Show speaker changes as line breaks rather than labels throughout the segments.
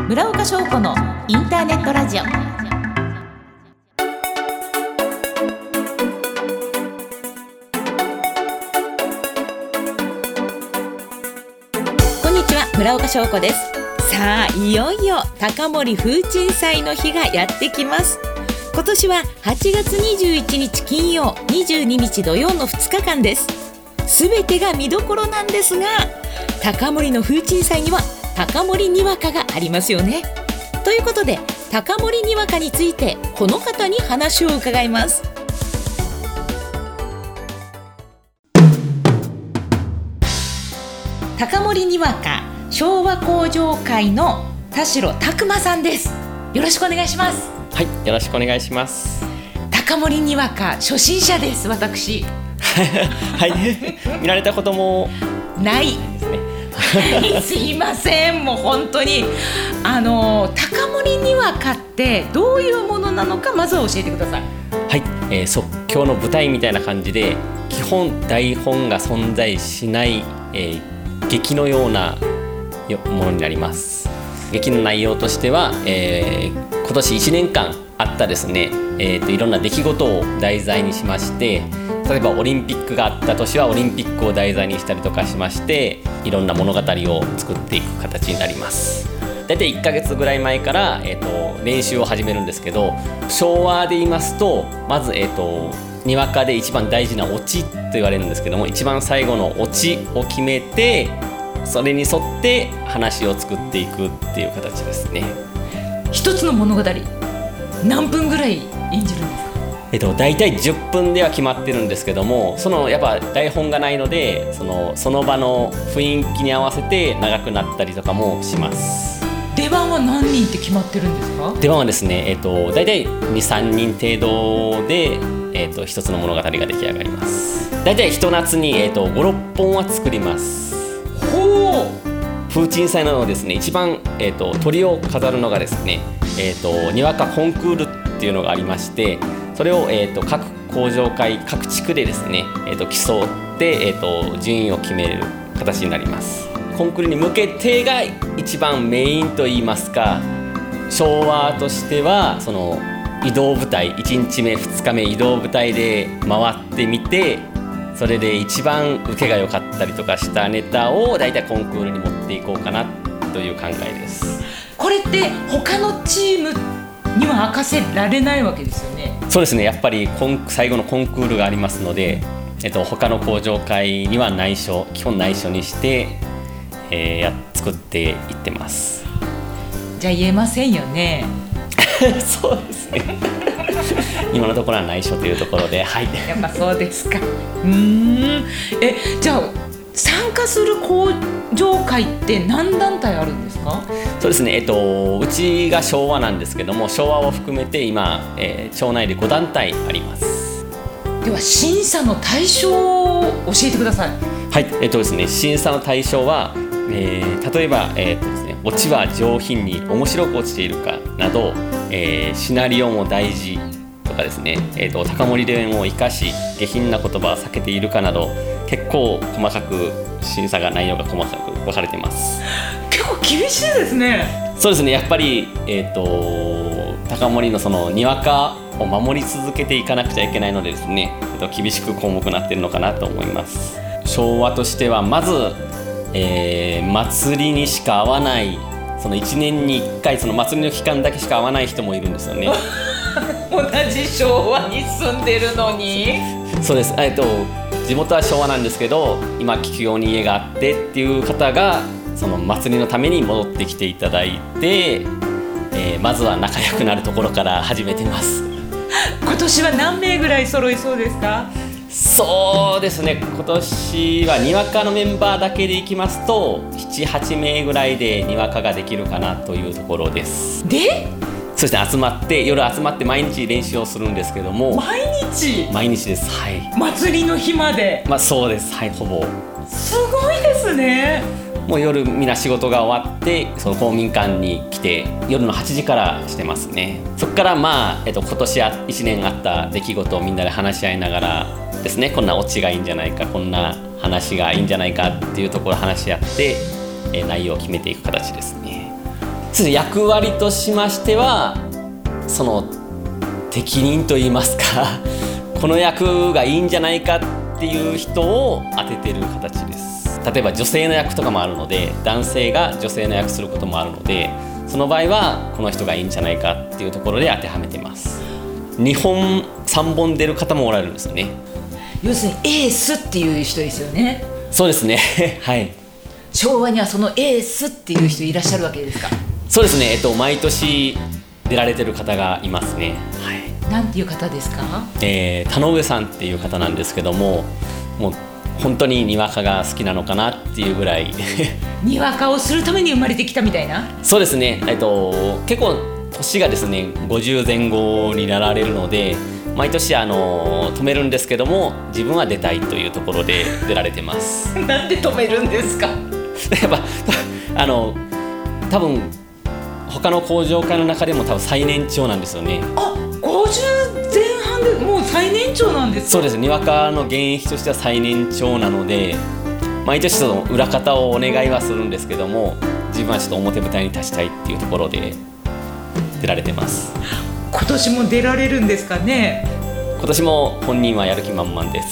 村岡翔子のインターネットラジオ。こんにちは、村岡翔子です。さあ、いよいよ高森風鎮祭の日がやってきます。今年は8月21日金曜、22日土曜の2日間です。すべてが見どころなんですが、高森の風鎮祭には高森にわかがありますよね。ということで、高森にわかについてこの方に話を伺います。高森にわか昭和工場会の田代拓磨さんです。よろしくお願いします。
はい、よろしくお願いします。
高森にわか初心者です、私。
はい、見られたことも
ない
ですね。
すいません、もう本当に高森にわかってどういうものなのか、まずは教えてください。
はい、即興の舞台みたいな感じで、基本台本が存在しない、劇のようなものになります。劇の内容としては、今年1年間あったですね、いろんな出来事を題材にしまして、例えばオリンピックがあった年はオリンピックを題材にしたりとかしまして、いろんな物語を作っていく形になります。だいたい1ヶ月ぐらい前から、練習を始めるんですけど、昭和で言いますと、まず、にわかで一番大事なオチと言われるんですけども、一番最後のオチを決めて、それに沿って話を作っていくっていう形ですね。
一つの物語何分ぐらい演じるんですか？
だいたい10分では決まってるんですけども、やっぱ台本がないので、その場の雰囲気に合わせて長くなったりとかもします。
出番は何人って決まってるんですか？
出番はですね、だいたい 2,3 人程度で、一つの物語が出来上がります。だいたい一夏に、5、6本は作ります。
ほう。
風鎮祭なのですね、一番、鳥を飾るのがですね、にわかコンクールっていうのがありまして、それを、各工場会各地区でですね、競って、順位を決める形になります。コンクールに向けてが一番メインといいますか、昭和としてはその移動舞台、1日目2日目移動舞台で回ってみて、それで一番受けが良かったりとかしたネタをだいたいコンクールに持っていこうかなという考えです。
これって他のチームには明かせられないわけですよね？
そうですね、やっぱり最後のコンクールがありますので、他の工場会には基本内緒にして、作っていってます。
じゃあ言えませんよね？
そうですね。今のところは内緒というところで、はい。
やっぱそうですか。じゃあ参加する工場会って何団体あるんですか？
そうですね、うちが昭和なんですけども、昭和を含めて今、町内で5団体あります。
では審査の対象を教えてください。
はい、ですね、審査の対象は、例えば、ですね、オチは上品に面白く落ちているかなど、シナリオも大事とかですね、高森弁を生かし下品な言葉を避けているかなど、結構細かく審査が内容が細かく分かれています。
結構厳しいですね。
そうですね、やっぱり、高森のそのにわかを守り続けていかなくちゃいけないのでですね、厳しく項目になっているのかなと思います。昭和としてはまず、祭りにしか会わない、その1年に1回その祭りの期間だけしか会わない人もいるんですよね。
同じ昭和に住んでるのに。
そうです、地元は昭和なんですけど、今桔梗に家があってっていう方がその祭りのために戻ってきていただいて、まずは仲良くなるところから始めてます。
今年は何名ぐらい揃いそうですか？
そうですね、今年はにわかのメンバーだけでいきますと 7,8 名ぐらいでにわかができるかなというところです。
で、
そして夜集まって毎日練習をするんですけども。
毎日
です。はい。
祭りの日まで。
そうです。はい、ほぼ。
すごいですね。
もう夜みんな仕事が終わってその公民館に来て夜の8時からしてますね。そこから今年1年あった出来事をみんなで話し合いながらですね、こんなオチがいいんじゃないか、こんな話がいいんじゃないかっていうところを話し合って、内容を決めていく形ですね。 役割としましてはその適任といいますかこの役がいいんじゃないかっていう人を当ててる形です。例えば女性の役とかもあるので、男性が女性の役することもあるので、その場合はこの人がいいんじゃないかっていうところで当てはめてます。2本3本出る方もおられるんですよね。
要するにエースっていう人ですよね。
そうですねはい。
昭和にはそのエースっていう人いらっしゃるわけですか？
そうですね、毎年出られてる方がいますね。はい。
なんていう方ですか？
田上さんっていう方なんですけども、もう本当ににわかが好きなのかなっていうぐらい
にわかをするために生まれてきたみたいな。
そうですね、結構年がですね50前後になられるので、毎年止めるんですけども、自分は出たいというところで出られてます
なんで止めるんですか？
やっぱ多分他の工場会の中でも多分最年長なんですよね。
あ、50前半でもう最年長なんですか？
そうです。にわかの現役としては最年長なので、毎年その裏方をお願いはするんですけども、自分はちょっと表舞台に立ちたいっていうところで出られてます。
今年も出られるんですかね？
今年も本人はやる気満々です。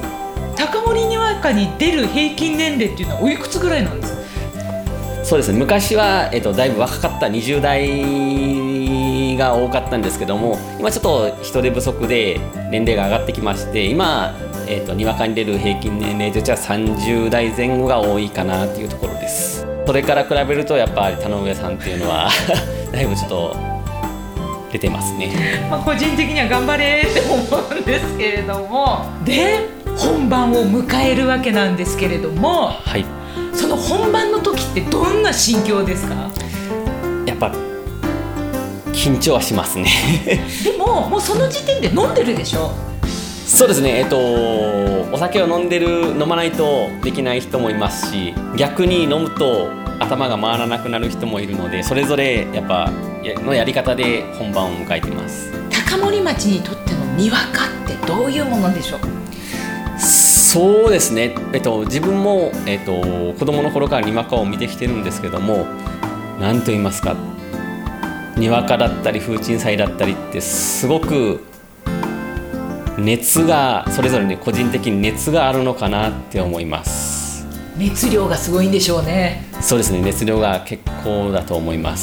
高森にわかに出る平均年齢っていうのはおいくつぐらいなんですか？
そうですね、昔は、だいぶ若かった20代が多かったんですけども、今ちょっと人手不足で年齢が上がってきまして、今、にわかに出る平均年齢としては30代前後が多いかなっていうところです。それから比べるとやっぱり田上さんっていうのはだいぶちょっと出てますね。
個人的には頑張れって思うんですけれども、で本番を迎えるわけなんですけれども、
はい、
その本番の時ってどんな心境ですか？
やっぱ緊張はしますね
でももうその時点で飲んでるでしょ？
そうですね、お酒を飲まないとできない人もいますし、逆に飲むと頭が回らなくなる人もいるので、それぞれやっぱのやり方で本番を迎えています。
高森町にとってのにわかってどういうものでしょう？
そうですね、自分も、子供の頃からにわかを見てきてるんですけども、何と言いますか、にわかだったり風鎮祭だったりってすごく熱がそれぞれに個人的に熱があるのかなって思います。
熱量がすごいんでしょうね。
そうですね、熱量が結構だと思います。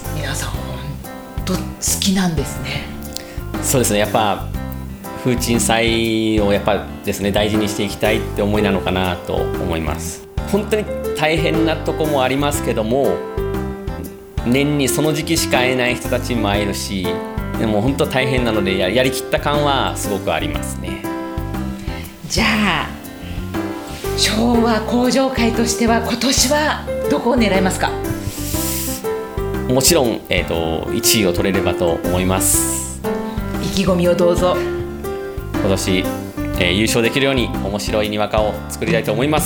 皆さん本当好きなんですね。
そうですね、やっぱ風鎮祭をやっぱですね大事にしていきたいって思いなのかなと思います。本当に大変なとこもありますけども、年にその時期しか会えない人たちも会えるし、でも本当大変なのでやりきった感はすごくありますね。
じゃあ昭和工場会としては今年はどこを狙いますか？
もちろん、1位を取れればと思います。
意気込みをどうぞ。
今年、優勝できるように面白いにわかを作りたいと思います。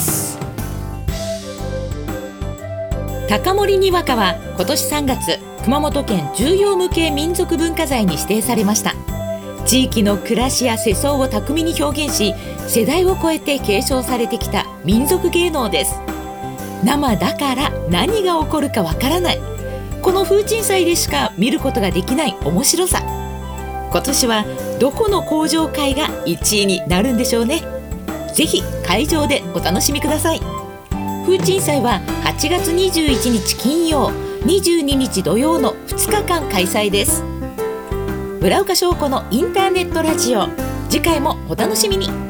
高森にわかは今年3月熊本県重要無形民族文化財に指定されました。地域の暮らしや世相を巧みに表現し、世代を超えて継承されてきた民族芸能です。生だから何が起こるかわからない、この風鎮祭でしか見ることができない面白さ。今年はどこの工場会が1位になるんでしょうね。ぜひ会場でお楽しみください。風鎮祭は8月21日金曜、22日土曜の2日間開催です。村岡翔子のインターネットラジオ、次回もお楽しみに。